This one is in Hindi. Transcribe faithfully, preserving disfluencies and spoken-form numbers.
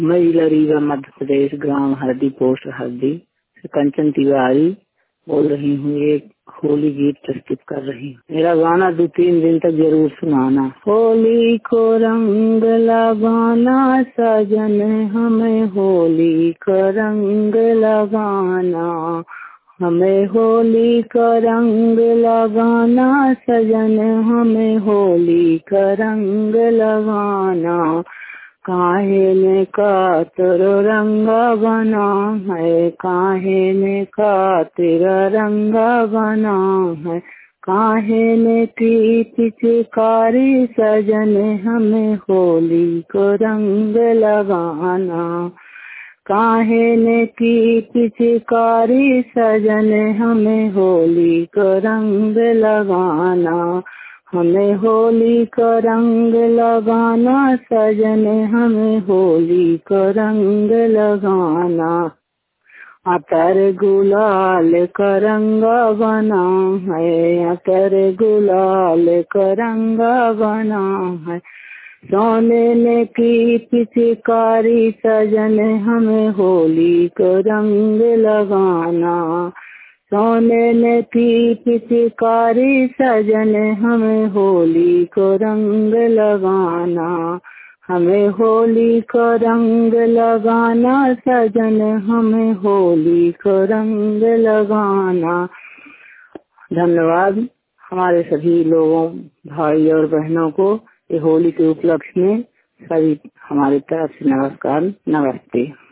मैं जिला रीवा मध्य प्रदेश ग्राम हरदी पोस्ट हरदी से कंचन तिवारी बोल रही हूँ। एक होली गीत प्रस्तुत कर रही हूँ। मेरा गाना दो तीन दिन तक जरूर सुनाना। होली को रंग लगाना सजन हमें होली का रंग लगाना, हमें होली का रंग लगाना सजन हमें होली का रंग लगाना। काहे ने का तेरा रंगा बना है, काहे ने का तेरा रंगा बना है, काहे ने की पिचकारी सजन हमें होली को रंग लगाना। काहे ने की पिचकारी सजन हमें होली को रंग लगाना, हमें होली का रंग लगाना सजन हमें होली का रंग लगाना। अतर गुलाल का रंगा बना है, अतर गुलाल का रंगा बना है, सोने ने की पिचकारी सजन हमें होली को रंग लगाना। सोने ने की पिचकारी सजन हमें होली को रंग लगाना, हमें होली को रंग लगाना सजन हमें होली को रंग लगाना। धन्यवाद हमारे सभी लोगों भाई और बहनों को ये होली के उपलक्ष्य में सभी हमारी तरफ से नमस्कार नमस्ते।